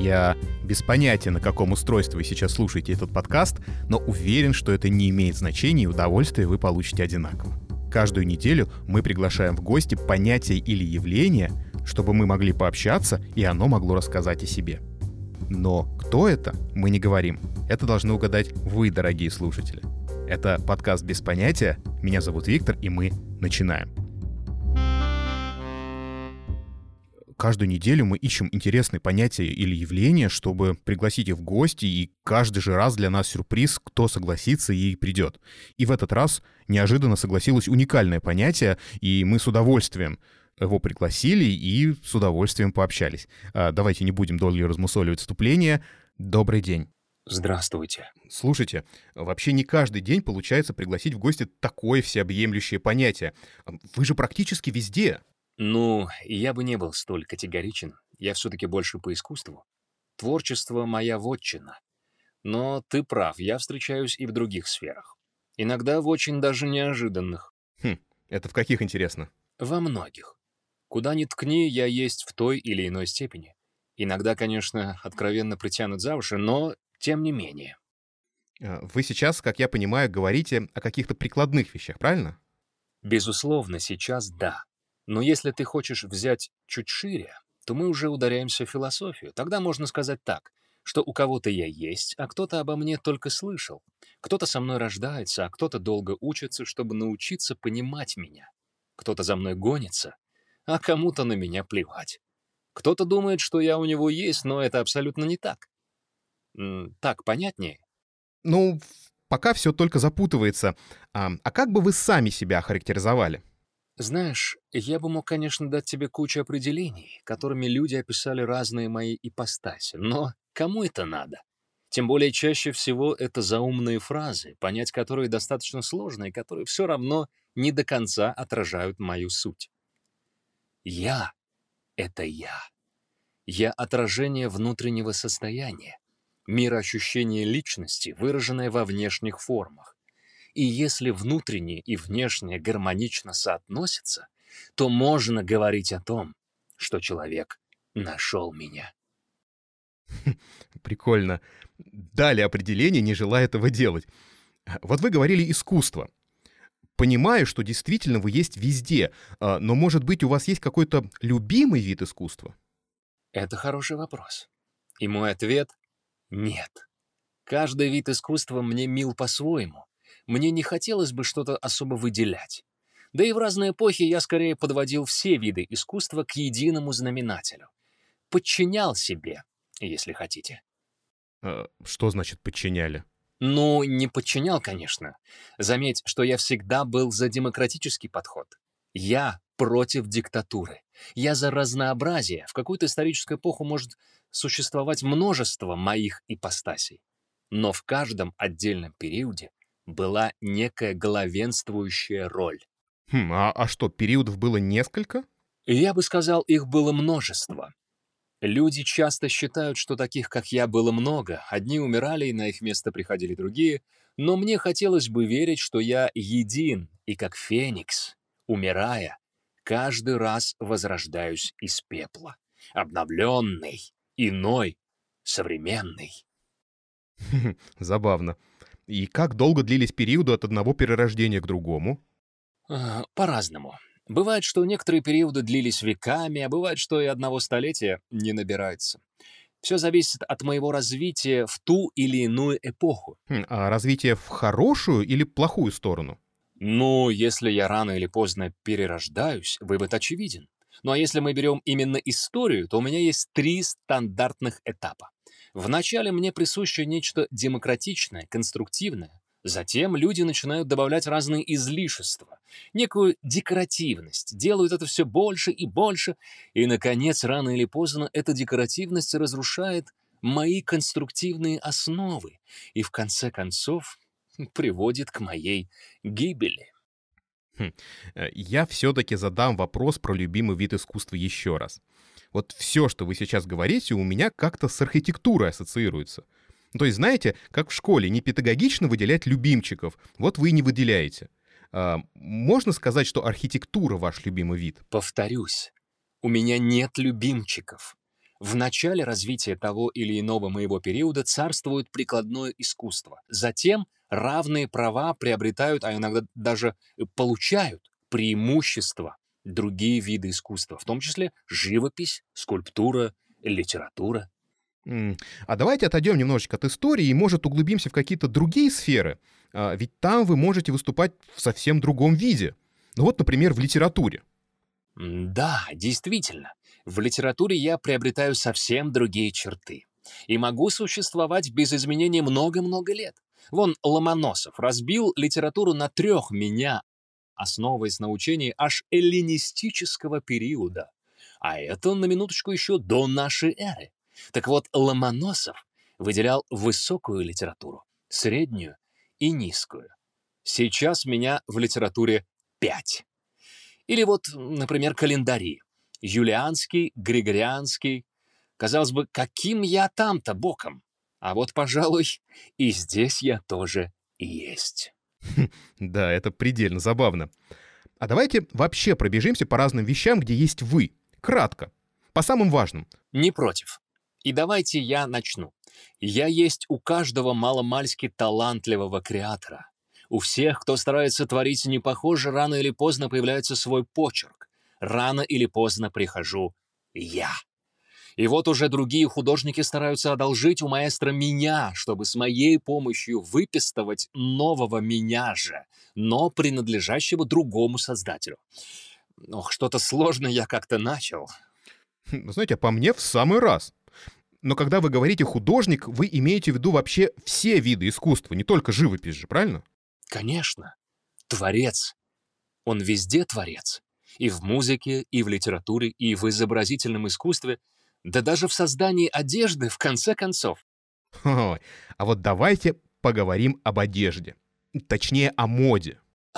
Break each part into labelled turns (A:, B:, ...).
A: Я без понятия, на каком устройстве вы сейчас слушаете этот подкаст, но уверен, что это не имеет значения, и удовольствие вы получите одинаково. Каждую неделю мы приглашаем в гости понятие или явление, чтобы мы могли пообщаться, и оно могло рассказать о себе. Но кто это, мы не говорим. Это должны угадать вы, дорогие слушатели. Это подкаст «Без понятия». Меня зовут Виктор, и мы начинаем. Каждую неделю мы ищем интересные понятия или явления, чтобы пригласить их в гости, и каждый же раз для нас сюрприз, кто согласится и придет. И в этот раз неожиданно согласилось уникальное понятие, и мы с удовольствием его пригласили и с удовольствием пообщались. Давайте не будем долго размусоливать вступление. Добрый день.
B: Здравствуйте.
A: Слушайте, вообще не каждый день получается пригласить в гости такое всеобъемлющее понятие. Вы же практически везде.
B: Ну, я бы не был столь категоричен. Я все-таки больше по искусству. Творчество — моя вотчина. Но ты прав, я встречаюсь и в других сферах. Иногда в очень даже неожиданных.
A: Это в каких, интересно?
B: Во многих. Куда ни ткни, я есть в той или иной степени. Иногда, конечно, откровенно притянут за уши, но тем не менее.
A: Вы сейчас, как я понимаю, говорите о каких-то прикладных вещах, правильно?
B: Безусловно, сейчас да. Но если ты хочешь взять чуть шире, то мы уже ударяемся в философию. Тогда можно сказать так, что у кого-то я есть, а кто-то обо мне только слышал. Кто-то со мной рождается, а кто-то долго учится, чтобы научиться понимать меня. Кто-то за мной гонится, а кому-то на меня плевать. Кто-то думает, что я у него есть, но это абсолютно не так. Так понятнее?
A: Ну, пока все только запутывается. А как бы вы сами себя охарактеризовали?
B: Знаешь, я бы мог, конечно, дать тебе кучу определений, которыми люди описали разные мои ипостаси, но кому это надо? Тем более чаще всего это заумные фразы, понять которые достаточно сложно и которые все равно не до конца отражают мою суть. Я — это я. Я — отражение внутреннего состояния, мироощущение личности, выраженное во внешних формах. И если внутреннее и внешнее гармонично соотносятся, то можно говорить о том, что человек нашел меня.
A: Прикольно. Дали определение, не желая этого делать. Вот вы говорили «искусство». Понимаю, что действительно вы есть везде, но, может быть, у вас есть какой-то любимый вид искусства?
B: Это хороший вопрос. И мой ответ — нет. Каждый вид искусства мне мил по-своему. Мне не хотелось бы что-то особо выделять. Да и в разные эпохи я скорее подводил все виды искусства к единому знаменателю. Подчинял себе, если хотите.
A: Что значит «подчиняли»?
B: Ну, не подчинял, конечно. Заметь, что я всегда был за демократический подход. Я против диктатуры. Я за разнообразие. В какую-то историческую эпоху может существовать множество моих ипостасей. Но в каждом отдельном периоде была некая главенствующая роль.
A: А что, периодов было несколько?
B: И я бы сказал, их было множество. Люди часто считают, что таких, как я, было много. Одни умирали, и на их место приходили другие. Но мне хотелось бы верить, что я един, и как феникс, умирая, каждый раз возрождаюсь из пепла. Обновленный, иной, современный.
A: Забавно. И как долго длились периоды от одного перерождения к другому?
B: По-разному. Бывает, что некоторые периоды длились веками, а бывает, что и одного столетия не набирается. Все зависит от моего развития в ту или иную эпоху.
A: А развитие в хорошую или плохую сторону?
B: Ну, если я рано или поздно перерождаюсь, вывод очевиден. Ну а если мы берем именно историю, то у меня есть 3 стандартных этапа. Вначале мне присуще нечто демократичное, конструктивное. Затем люди начинают добавлять разные излишества, некую декоративность, делают это все больше и больше, и, наконец, рано или поздно эта декоративность разрушает мои конструктивные основы и, в конце концов, приводит к моей гибели.
A: Я все-таки задам вопрос про любимый вид искусства еще раз. Вот все, что вы сейчас говорите, у меня как-то с архитектурой ассоциируется. То есть, знаете, как в школе не педагогично выделять любимчиков, вот вы и не выделяете. Можно сказать, что архитектура ваш любимый вид?
B: Повторюсь, у меня нет любимчиков. В начале развития того или иного моего периода царствует прикладное искусство. Затем равные права приобретают, а иногда даже получают преимущества другие виды искусства, в том числе живопись, скульптура, литература.
A: М, А давайте отойдем немножечко от истории и, может, углубимся в какие-то другие сферы. Ведь там вы можете выступать в совсем другом виде. Ну вот, например, в литературе.
B: Да, действительно, в литературе я приобретаю совсем другие черты и могу существовать без изменений много-много лет. Вон Ломоносов разбил литературу на трех меня, основываясь на учении аж эллинистического периода. А это, на минуточку, еще до нашей эры. Так вот, Ломоносов выделял высокую литературу, среднюю и низкую. Сейчас меня в литературе 5. Или вот, например, календари. Юлианский, Григорианский. Казалось бы, каким я там-то боком? А вот, пожалуй, и здесь я тоже есть.
A: Да, это предельно забавно. А давайте вообще пробежимся по разным вещам, где есть вы. Кратко. По самым важным.
B: Не против. И давайте я начну. Я есть у каждого маломальски талантливого креатора. У всех, кто старается творить не похоже, рано или поздно появляется свой почерк. Рано или поздно прихожу я. И вот уже другие художники стараются одолжить у маэстро меня, чтобы с моей помощью выпистывать нового меня же, но принадлежащего другому создателю. Ох, что-то сложное я как-то начал.
A: Знаете, а по мне в самый раз. Но когда вы говорите художник, вы имеете в виду вообще все виды искусства, не только живопись же, правильно?
B: Конечно, творец. Он везде творец. И в музыке, и в литературе, и в изобразительном искусстве, да даже в создании одежды, в конце концов.
A: Ой, а вот давайте поговорим об одежде. Точнее, о моде.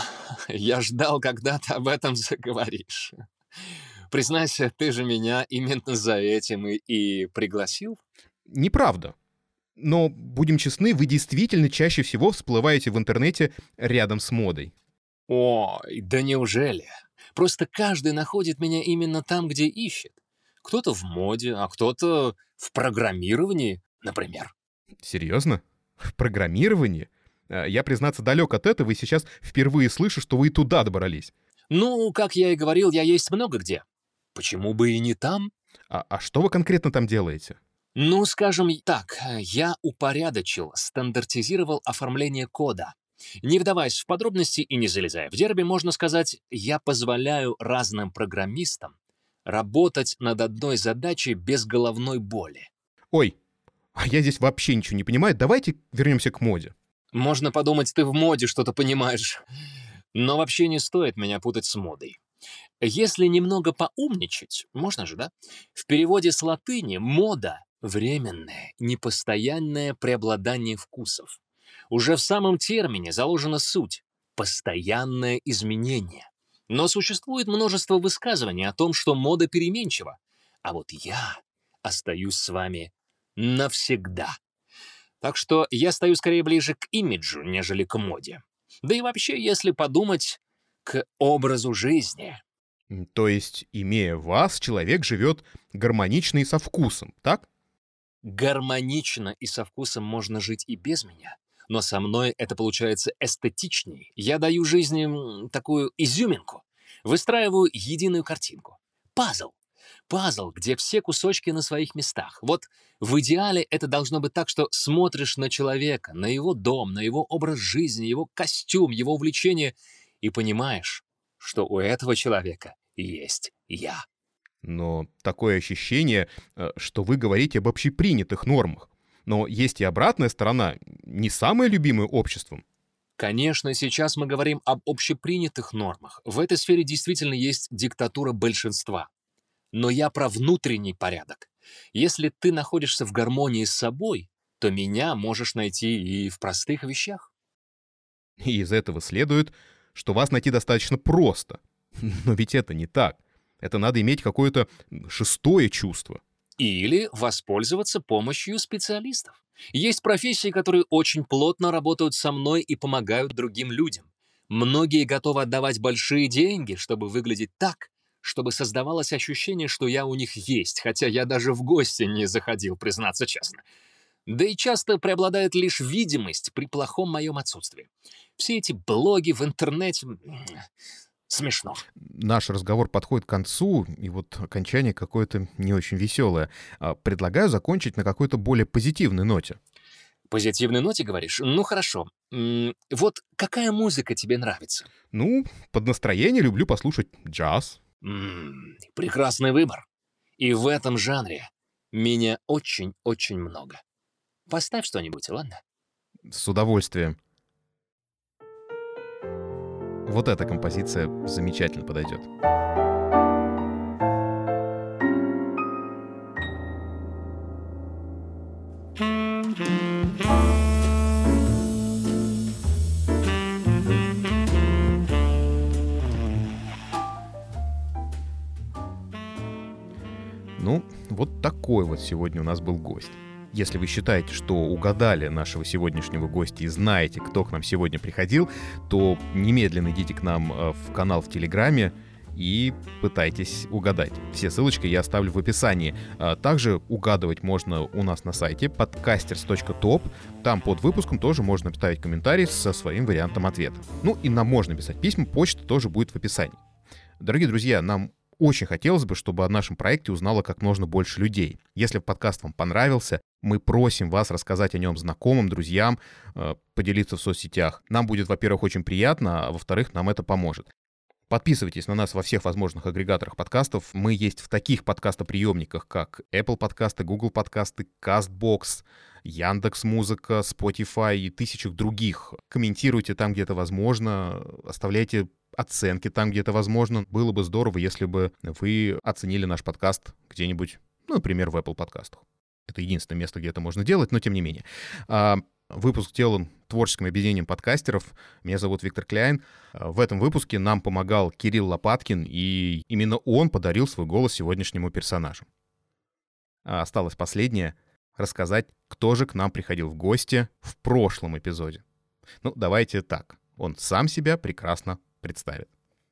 B: Я ждал, когда ты об этом заговоришь. Признайся, ты же меня именно за этим и пригласил?
A: Неправда. Но, будем честны, вы действительно чаще всего всплываете в интернете рядом с модой.
B: Ой, да неужели? Просто каждый находит меня именно там, где ищет. Кто-то в моде, а кто-то в программировании, например.
A: Серьезно? В программировании? Я, признаться, далек от этого, и сейчас впервые слышу, что вы и туда добрались.
B: Ну, как я и говорил, я есть много где. Почему бы и не там?
A: А что вы конкретно там делаете?
B: Ну, скажем так, я упорядочил, стандартизировал оформление кода. Не вдаваясь в подробности и не залезая в дерби, можно сказать, я позволяю разным программистам работать над одной задачей без головной боли.
A: Ой, а я здесь вообще ничего не понимаю. Давайте вернемся к моде.
B: Можно подумать, ты в моде что-то понимаешь. Но вообще не стоит меня путать с модой. Если немного поумничать, можно же, да? В переводе с латыни мода — временное, непостоянное преобладание вкусов. Уже в самом термине заложена суть — постоянное изменение. Но существует множество высказываний о том, что мода переменчива. А вот я остаюсь с вами навсегда. Так что я стою скорее ближе к имиджу, нежели к моде. Да и вообще, если подумать, к образу жизни.
A: То есть, имея вас, человек живет гармонично и со вкусом, так?
B: Гармонично и со вкусом можно жить и без меня, но со мной это получается эстетичнее. Я даю жизни такую изюминку, выстраиваю единую картинку. Пазл. Пазл, где все кусочки на своих местах. Вот в идеале это должно быть так, что смотришь на человека, на его дом, на его образ жизни, его костюм, его увлечение и понимаешь, что у этого человека есть я.
A: Но такое ощущение, что вы говорите об общепринятых нормах. Но есть и обратная сторона, не самая любимая обществом.
B: Конечно, сейчас мы говорим об общепринятых нормах. В этой сфере действительно есть диктатура большинства. Но я про внутренний порядок. Если ты находишься в гармонии с собой, то меня можешь найти и в простых вещах.
A: И из этого следует, что вас найти достаточно просто. Но ведь это не так. Это надо иметь какое-то шестое чувство.
B: Или воспользоваться помощью специалистов. Есть профессии, которые очень плотно работают со мной и помогают другим людям. Многие готовы отдавать большие деньги, чтобы выглядеть так, чтобы создавалось ощущение, что я у них есть, хотя я даже в гости не заходил, признаться честно. Да и часто преобладает лишь видимость при плохом моем отсутствии. Все эти блоги в интернете... смешно.
A: Наш разговор подходит к концу, и вот окончание какое-то не очень веселое. Предлагаю закончить на какой-то более позитивной ноте.
B: Позитивной ноте, говоришь? Ну, хорошо. Вот какая музыка тебе нравится?
A: Ну, под настроение люблю послушать джаз.
B: Прекрасный выбор. И в этом жанре меня очень-очень много. Поставь что-нибудь, ладно?
A: С удовольствием. Вот эта композиция замечательно подойдет. Ну, вот такой вот сегодня у нас был гость. Если вы считаете, что угадали нашего сегодняшнего гостя и знаете, кто к нам сегодня приходил, то немедленно идите к нам в канал в Телеграме и пытайтесь угадать. Все ссылочки я оставлю в описании. Также угадывать можно у нас на сайте podcasters.top. Там под выпуском тоже можно оставить комментарий со своим вариантом ответа. Ну и нам можно писать письма, почта тоже будет в описании. Дорогие друзья, нам очень хотелось бы, чтобы о нашем проекте узнало как можно больше людей. Если подкаст вам понравился, мы просим вас рассказать о нем знакомым, друзьям, поделиться в соцсетях. Нам будет, во-первых, очень приятно, а во-вторых, нам это поможет. Подписывайтесь на нас во всех возможных агрегаторах подкастов. Мы есть в таких подкастоприемниках, как Apple подкасты, Google подкасты, CastBox, Яндекс.Музыка, Spotify и тысячах других. Комментируйте там, где это возможно, оставляйте оценки там, где это возможно. Было бы здорово, если бы вы оценили наш подкаст где-нибудь, ну, например, в Apple подкастах. Это единственное место, где это можно делать, но тем не менее. Выпуск сделан творческим объединением подкастеров. Меня зовут Виктор Кляйн. В этом выпуске нам помогал Кирилл Лопаткин, и именно он подарил свой голос сегодняшнему персонажу. Осталось последнее — рассказать, кто же к нам приходил в гости в прошлом эпизоде. Ну, давайте так. Он сам себя прекрасно представит.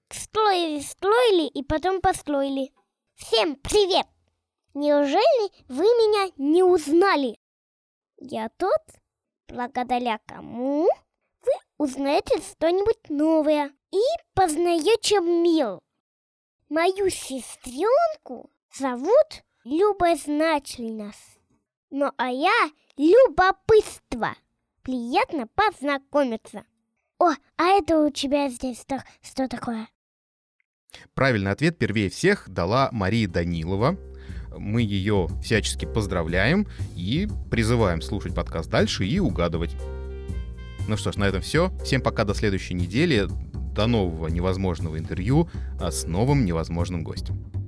C: Строили и потом построили. Всем привет! Неужели вы меня не узнали? Я тот, благодаря кому вы узнаете что-нибудь новое и познаете мир. Мою сестренку зовут Любознательность. Ну а я Любопытство. Приятно познакомиться. О, а это у тебя здесь что такое?
A: Правильный ответ первее всех дала Мария Данилова. Мы ее всячески поздравляем и призываем слушать подкаст дальше и угадывать. Ну что ж, на этом все. Всем пока, до следующей недели. До нового невозможного интервью с новым невозможным гостем.